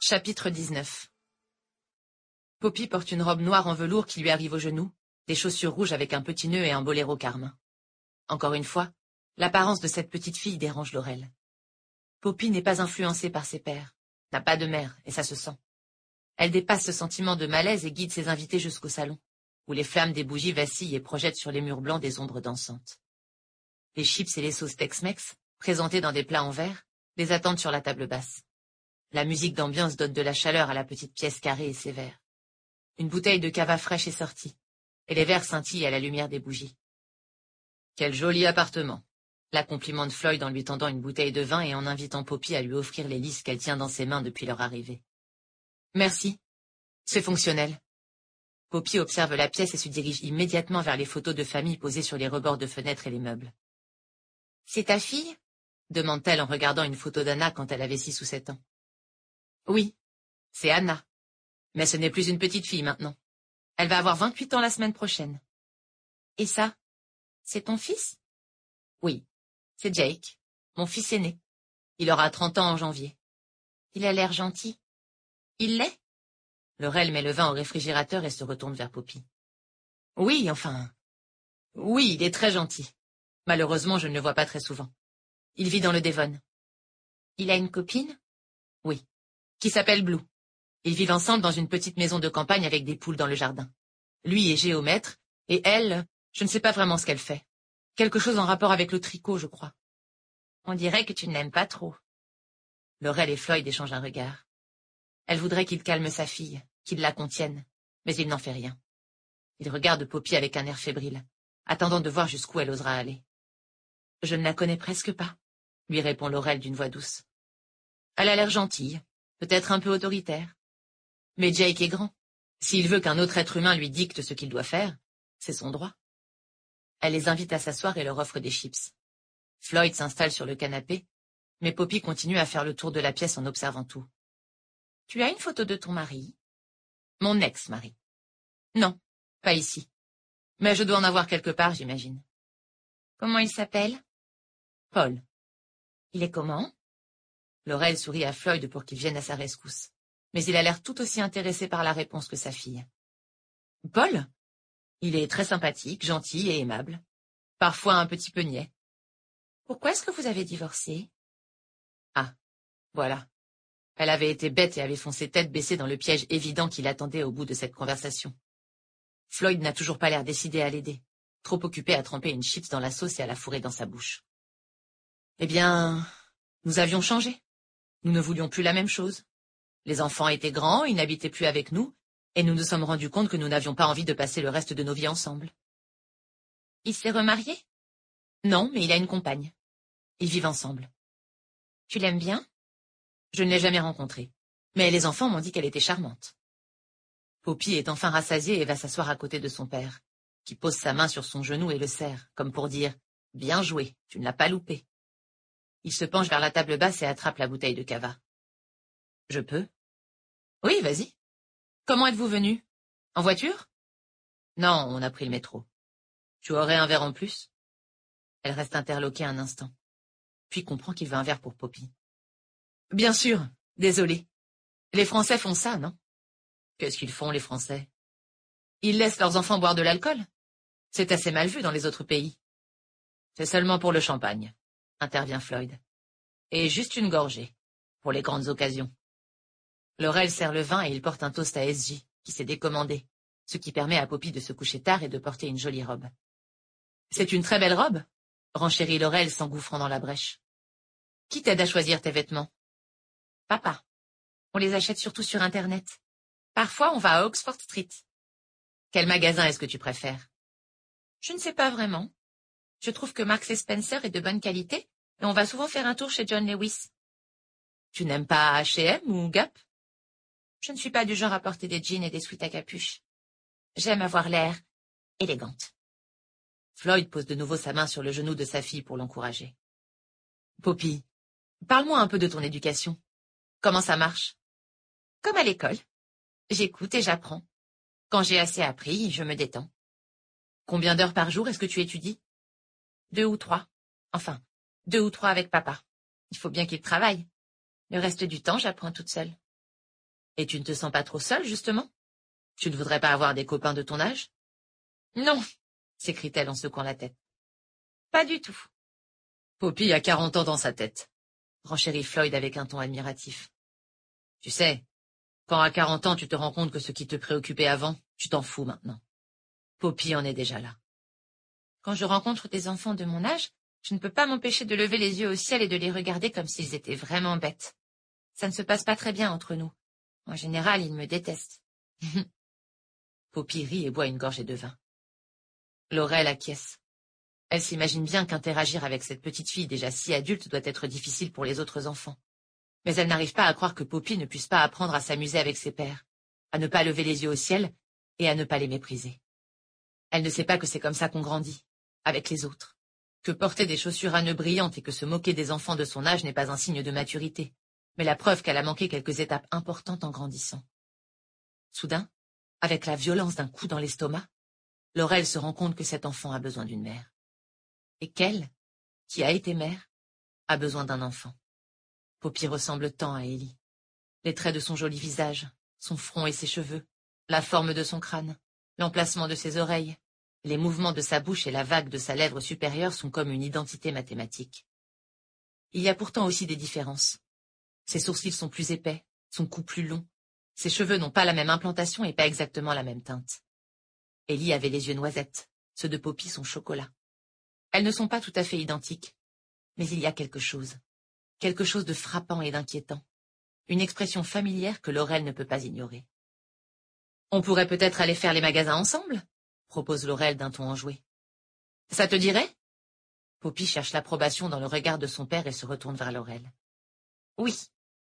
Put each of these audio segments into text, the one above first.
Chapitre 19. Poppy porte une robe noire en velours qui lui arrive aux genoux, des chaussures rouges avec un petit nœud et un boléro carmin. Encore une fois, l'apparence de cette petite fille dérange Laurel. Poppy n'est pas influencée par ses pères, n'a pas de mère, et ça se sent. Elle dépasse ce sentiment de malaise et guide ses invités jusqu'au salon, où les flammes des bougies vacillent et projettent sur les murs blancs des ombres dansantes. Les chips et les sauces Tex-Mex, présentés dans des plats en verre, les attendent sur la table basse. La musique d'ambiance donne de la chaleur à la petite pièce carrée et sévère. Une bouteille de cava fraîche est sortie, et les verres scintillent à la lumière des bougies. Quel joli appartement, la complimente Floyd en lui tendant une bouteille de vin et en invitant Poppy à lui offrir les lys qu'elle tient dans ses mains depuis leur arrivée. Merci, c'est fonctionnel. Poppy observe la pièce et se dirige immédiatement vers les photos de famille posées sur les rebords de fenêtres et les meubles. C'est ta fille? Demande-t-elle en regardant une photo d'Anna quand elle avait 6 ou 7 ans. Oui, c'est Anna. Mais ce n'est plus une petite fille maintenant. Elle va avoir 28 ans la semaine prochaine. Et ça, c'est ton fils? Oui, c'est Jake, mon fils aîné. Il aura 30 ans en janvier. Il a l'air gentil. Il l'est? Laurel met le vin au réfrigérateur et se retourne vers Poppy. Oui, enfin... Oui, il est très gentil. Malheureusement, je ne le vois pas très souvent. Il vit dans le Devon. Il a une copine? Oui, qui s'appelle Blue. Ils vivent ensemble dans une petite maison de campagne avec des poules dans le jardin. Lui est géomètre, et elle, je ne sais pas vraiment ce qu'elle fait. Quelque chose en rapport avec le tricot, je crois. On dirait que tu ne l'aimes pas trop. Laurel et Floyd échangent un regard. Elle voudrait qu'il calme sa fille, qu'il la contienne, mais il n'en fait rien. Il regarde Poppy avec un air fébrile, attendant de voir jusqu'où elle osera aller. Je ne la connais presque pas, lui répond Laurel d'une voix douce. Elle a l'air gentille, peut-être un peu autoritaire. Mais Jake est grand. S'il veut qu'un autre être humain lui dicte ce qu'il doit faire, c'est son droit. Elle les invite à s'asseoir et leur offre des chips. Floyd s'installe sur le canapé, mais Poppy continue à faire le tour de la pièce en observant tout. Tu as une photo de ton mari? Mon ex-mari. Non, pas ici. Mais je dois en avoir quelque part, j'imagine. Comment il s'appelle? Paul. Il est comment? Laurel sourit à Floyd pour qu'il vienne à sa rescousse. Mais il a l'air tout aussi intéressé par la réponse que sa fille. Paul? Il est très sympathique, gentil et aimable. Parfois un petit peu niais. Pourquoi est-ce que vous avez divorcé? Ah, voilà. Elle avait été bête et avait foncé tête baissée dans le piège évident qui l'attendait au bout de cette conversation. Floyd n'a toujours pas l'air décidé à l'aider, trop occupé à tremper une chips dans la sauce et à la fourrer dans sa bouche. Eh bien, nous avions changé. Nous ne voulions plus la même chose. Les enfants étaient grands, ils n'habitaient plus avec nous, et nous nous sommes rendus compte que nous n'avions pas envie de passer le reste de nos vies ensemble. Il s'est remarié? Non, mais il a une compagne. Ils vivent ensemble. Tu l'aimes bien? Je ne l'ai jamais rencontrée, mais les enfants m'ont dit qu'elle était charmante. Poppy est enfin rassasiée et va s'asseoir à côté de son père, qui pose sa main sur son genou et le serre, comme pour dire « Bien joué, tu ne l'as pas loupé ». Il se penche vers la table basse et attrape la bouteille de cava. « Je peux ?»« Oui, vas-y. Comment êtes-vous venu? En voiture? » ?»« Non, on a pris le métro. »« Tu aurais un verre en plus ?» Elle reste interloquée un instant, puis comprend qu'il veut un verre pour Poppy. « Bien sûr, désolé. Les Français font ça, non? » « Qu'est-ce qu'ils font, les Français? Ils laissent leurs enfants boire de l'alcool? C'est assez mal vu dans les autres pays. »« C'est seulement pour le champagne, » intervient Floyd. « Et juste une gorgée, pour les grandes occasions. » Laurel sert le vin et il porte un toast à SJ, qui s'est décommandé, ce qui permet à Poppy de se coucher tard et de porter une jolie robe. « C'est une très belle robe, » renchérit Laurel s'engouffrant dans la brèche. « Qui t'aide à choisir tes vêtements? »« Papa. On les achète surtout sur Internet. Parfois, on va à Oxford Street. »« Quel magasin est-ce que tu préfères? »« Je ne sais pas vraiment. Je trouve que Marks & Spencer est de bonne qualité, et on va souvent faire un tour chez John Lewis. »« Tu n'aimes pas H&M ou Gap? »« Je ne suis pas du genre à porter des jeans et des sweats à capuche. J'aime avoir l'air élégante. » Floyd pose de nouveau sa main sur le genou de sa fille pour l'encourager. « Poppy, parle-moi un peu de ton éducation. Comment ça marche? »« Comme à l'école. J'écoute et j'apprends. Quand j'ai assez appris, je me détends. » « Combien d'heures par jour est-ce que tu étudies? » 2 ou 3. Enfin, 2 ou 3 avec papa. Il faut bien qu'il travaille. Le reste du temps, j'apprends toute seule. Et tu ne te sens pas trop seule, justement? Tu ne voudrais pas avoir des copains de ton âge? Non, s'écrie-t-elle en secouant la tête. Pas du tout. Poppy a 40 ans dans sa tête, renchérit Floyd avec un ton admiratif. Tu sais, quand à 40 ans tu te rends compte que ce qui te préoccupait avant, tu t'en fous maintenant. Poppy en est déjà là. Quand je rencontre des enfants de mon âge, je ne peux pas m'empêcher de lever les yeux au ciel et de les regarder comme s'ils étaient vraiment bêtes. Ça ne se passe pas très bien entre nous. En général, ils me détestent. Poppy rit et boit une gorgée de vin. Laurel acquiesce. Elle s'imagine bien qu'interagir avec cette petite fille déjà si adulte doit être difficile pour les autres enfants. Mais elle n'arrive pas à croire que Poppy ne puisse pas apprendre à s'amuser avec ses pairs, à ne pas lever les yeux au ciel et à ne pas les mépriser. Elle ne sait pas que c'est comme ça qu'on grandit, avec les autres, que porter des chaussures à nœuds brillantes et que se moquer des enfants de son âge n'est pas un signe de maturité, mais la preuve qu'elle a manqué quelques étapes importantes en grandissant. Soudain, avec la violence d'un coup dans l'estomac, Laurel se rend compte que cet enfant a besoin d'une mère. Et qu'elle, qui a été mère, a besoin d'un enfant. Poppy ressemble tant à Ellie. Les traits de son joli visage, son front et ses cheveux, la forme de son crâne, l'emplacement de ses oreilles, les mouvements de sa bouche et la vague de sa lèvre supérieure sont comme une identité mathématique. Il y a pourtant aussi des différences. Ses sourcils sont plus épais, son cou plus long, ses cheveux n'ont pas la même implantation et pas exactement la même teinte. Ellie avait les yeux noisettes, ceux de Poppy sont chocolat. Elles ne sont pas tout à fait identiques, mais il y a quelque chose de frappant et d'inquiétant, une expression familière que Laurel ne peut pas ignorer. « On pourrait peut-être aller faire les magasins ensemble ?» propose Laurel d'un ton enjoué. « Ça te dirait ?» Poppy cherche l'approbation dans le regard de son père et se retourne vers Laurel. « Oui, merci. »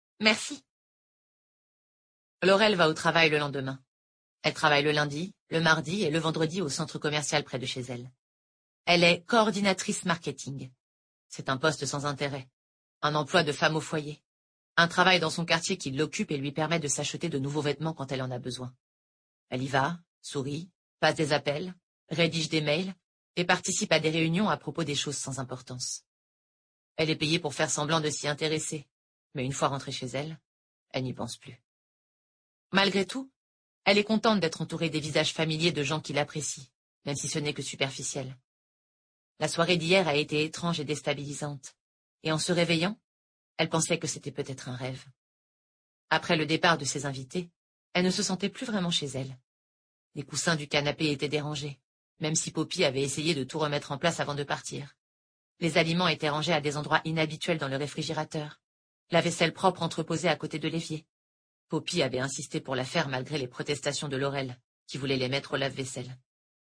Laurel va au travail le lendemain. Elle travaille le lundi, le mardi et le vendredi au centre commercial près de chez elle. Elle est coordinatrice marketing. C'est un poste sans intérêt, un emploi de femme au foyer, un travail dans son quartier qui l'occupe et lui permet de s'acheter de nouveaux vêtements quand elle en a besoin. Elle y va, sourit, passe des appels, rédige des mails et participe à des réunions à propos des choses sans importance. Elle est payée pour faire semblant de s'y intéresser, mais une fois rentrée chez elle, elle n'y pense plus. Malgré tout, elle est contente d'être entourée des visages familiers de gens qui l'apprécient, même si ce n'est que superficiel. La soirée d'hier a été étrange et déstabilisante, et en se réveillant, elle pensait que c'était peut-être un rêve. Après le départ de ses invités, elle ne se sentait plus vraiment chez elle. Les coussins du canapé étaient dérangés, même si Poppy avait essayé de tout remettre en place avant de partir. Les aliments étaient rangés à des endroits inhabituels dans le réfrigérateur, la vaisselle propre entreposée à côté de l'évier. Poppy avait insisté pour la faire malgré les protestations de Laurel, qui voulait les mettre au lave-vaisselle.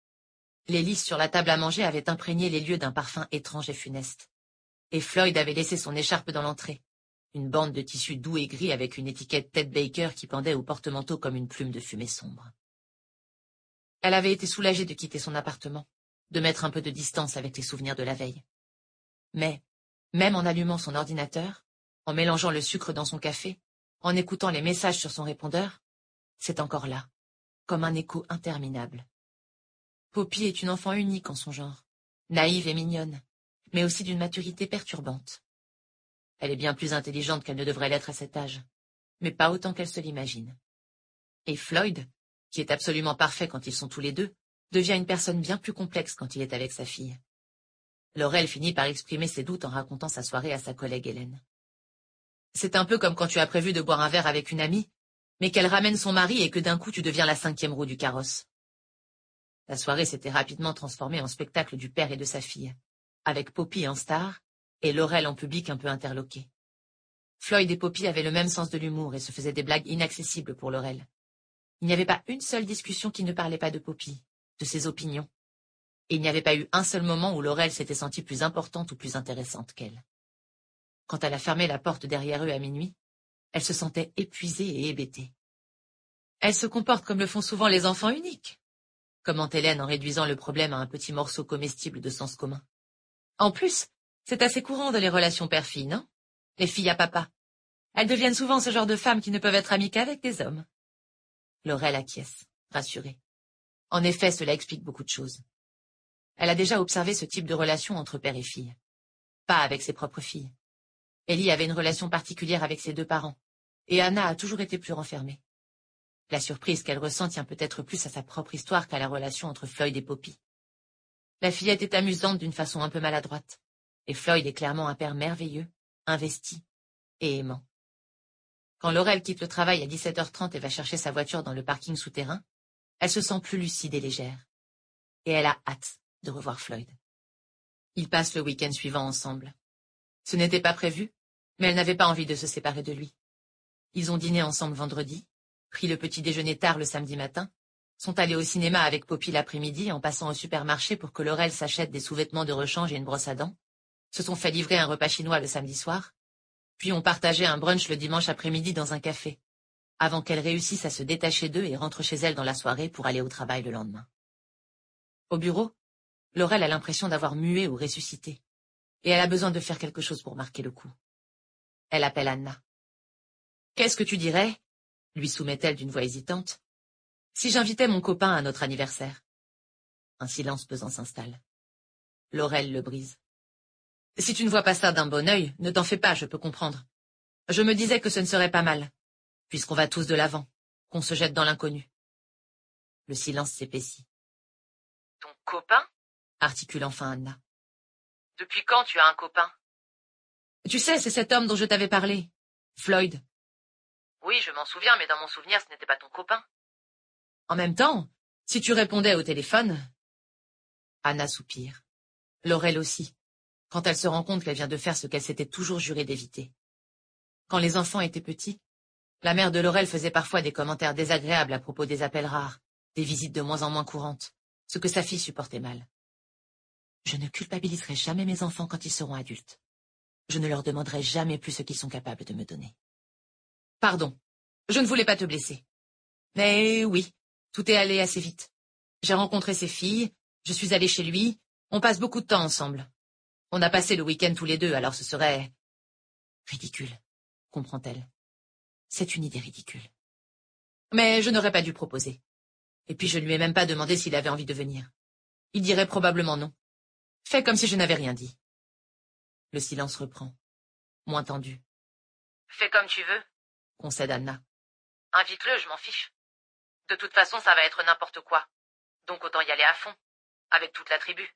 Les lisses sur la table à manger avaient imprégné les lieux d'un parfum étrange et funeste. Et Floyd avait laissé son écharpe dans l'entrée, une bande de tissu doux et gris avec une étiquette Ted Baker qui pendait au porte-manteau comme une plume de fumée sombre. Elle avait été soulagée de quitter son appartement, de mettre un peu de distance avec les souvenirs de la veille. Mais, même en allumant son ordinateur, en mélangeant le sucre dans son café, en écoutant les messages sur son répondeur, c'est encore là, comme un écho interminable. Poppy est une enfant unique en son genre, naïve et mignonne, mais aussi d'une maturité perturbante. Elle est bien plus intelligente qu'elle ne devrait l'être à cet âge, mais pas autant qu'elle se l'imagine. Et Floyd, qui est absolument parfait quand ils sont tous les deux, devient une personne bien plus complexe quand il est avec sa fille. Laurel finit par exprimer ses doutes en racontant sa soirée à sa collègue Hélène. C'est un peu comme quand tu as prévu de boire un verre avec une amie, mais qu'elle ramène son mari et que d'un coup tu deviens la 5e roue du carrosse. La soirée s'était rapidement transformée en spectacle du père et de sa fille, avec Poppy en star et Laurel en public un peu interloqué. Floyd et Poppy avaient le même sens de l'humour et se faisaient des blagues inaccessibles pour Laurel. Il n'y avait pas une seule discussion qui ne parlait pas de Poppy, de ses opinions. Et il n'y avait pas eu un seul moment où Laurel s'était sentie plus importante ou plus intéressante qu'elle. Quand elle a fermé la porte derrière eux à minuit, elle se sentait épuisée et hébétée. Elle se comporte comme le font souvent les enfants uniques, commente Hélène en réduisant le problème à un petit morceau comestible de sens commun. En plus, c'est assez courant dans les relations père-fille, non? Les filles à papa. Elles deviennent souvent ce genre de femmes qui ne peuvent être amies qu'avec des hommes. Laurel acquiesce, rassurée. En effet, cela explique beaucoup de choses. Elle a déjà observé ce type de relation entre père et fille. Pas avec ses propres filles. Ellie avait une relation particulière avec ses 2 parents, et Anna a toujours été plus renfermée. La surprise qu'elle ressent tient peut-être plus à sa propre histoire qu'à la relation entre Floyd et Poppy. La fillette est amusante d'une façon un peu maladroite, et Floyd est clairement un père merveilleux, investi et aimant. Quand Laurel quitte le travail à 17h30 et va chercher sa voiture dans le parking souterrain, elle se sent plus lucide et légère. Et elle a hâte de revoir Floyd. Ils passent le week-end suivant ensemble. Ce n'était pas prévu, mais elle n'avait pas envie de se séparer de lui. Ils ont dîné ensemble vendredi, pris le petit déjeuner tard le samedi matin, sont allés au cinéma avec Poppy l'après-midi en passant au supermarché pour que Laurel s'achète des sous-vêtements de rechange et une brosse à dents, se sont fait livrer un repas chinois le samedi soir, puis ont partagé un brunch le dimanche après-midi dans un café, avant qu'elle réussisse à se détacher d'eux et rentre chez elle dans la soirée pour aller au travail le lendemain. Au bureau, Laurel a l'impression d'avoir mué ou ressuscité, et elle a besoin de faire quelque chose pour marquer le coup. Elle appelle Anna. « Qu'est-ce que tu dirais ?» lui soumet-elle d'une voix hésitante. « Si j'invitais mon copain à notre anniversaire ?» Un silence pesant s'installe. Laurel le brise. « Si tu ne vois pas ça d'un bon œil, ne t'en fais pas, je peux comprendre. Je me disais que ce ne serait pas mal, puisqu'on va tous de l'avant, qu'on se jette dans l'inconnu. » Le silence s'épaissit. « Ton copain ?» articule enfin Anna. « Depuis quand tu as un copain ?»« Tu sais, c'est cet homme dont je t'avais parlé, Floyd. »« Oui, je m'en souviens, mais dans mon souvenir, ce n'était pas ton copain. » En même temps, si tu répondais au téléphone... Anna soupire. Laurel aussi, quand elle se rend compte qu'elle vient de faire ce qu'elle s'était toujours juré d'éviter. Quand les enfants étaient petits, la mère de Laurel faisait parfois des commentaires désagréables à propos des appels rares, des visites de moins en moins courantes, ce que sa fille supportait mal. Je ne culpabiliserai jamais mes enfants quand ils seront adultes. Je ne leur demanderai jamais plus ce qu'ils sont capables de me donner. Pardon, je ne voulais pas te blesser. Mais oui, tout est allé assez vite. J'ai rencontré ses filles, je suis allée chez lui, on passe beaucoup de temps ensemble. On a passé le week-end tous les deux, alors ce serait... ridicule, comprend-elle. C'est une idée ridicule. Mais je n'aurais pas dû proposer. Et puis je ne lui ai même pas demandé s'il avait envie de venir. Il dirait probablement non. Fais comme si je n'avais rien dit. Le silence reprend, moins tendu. Fais comme tu veux, concède Anna. Invite-le, je m'en fiche. De toute façon, ça va être n'importe quoi. Donc autant y aller à fond, avec toute la tribu.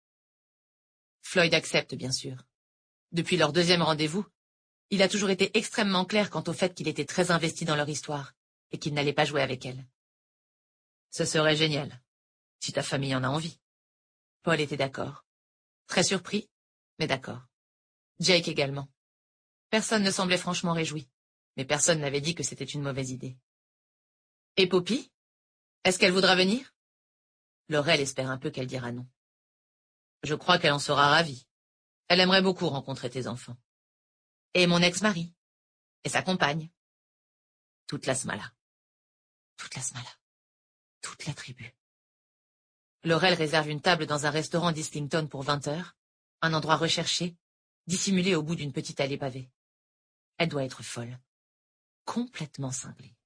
Floyd accepte, bien sûr. Depuis leur deuxième rendez-vous, il a toujours été extrêmement clair quant au fait qu'il était très investi dans leur histoire et qu'il n'allait pas jouer avec elle. Ce serait génial, si ta famille en a envie. Paul était d'accord. Très surpris, mais d'accord. Jake également. Personne ne semblait franchement réjoui, mais personne n'avait dit que c'était une mauvaise idée. Et Poppy? Est-ce qu'elle voudra venir? Laurel espère un peu qu'elle dira non. Je crois qu'elle en sera ravie. Elle aimerait beaucoup rencontrer tes enfants. Et mon ex-mari. Et sa compagne. Toute la Smala. Toute la Smala. Toute la tribu. Laurel réserve une table dans un restaurant d'Islington pour 20h, un endroit recherché, dissimulé au bout d'une petite allée pavée. Elle doit être folle. Complètement cinglée.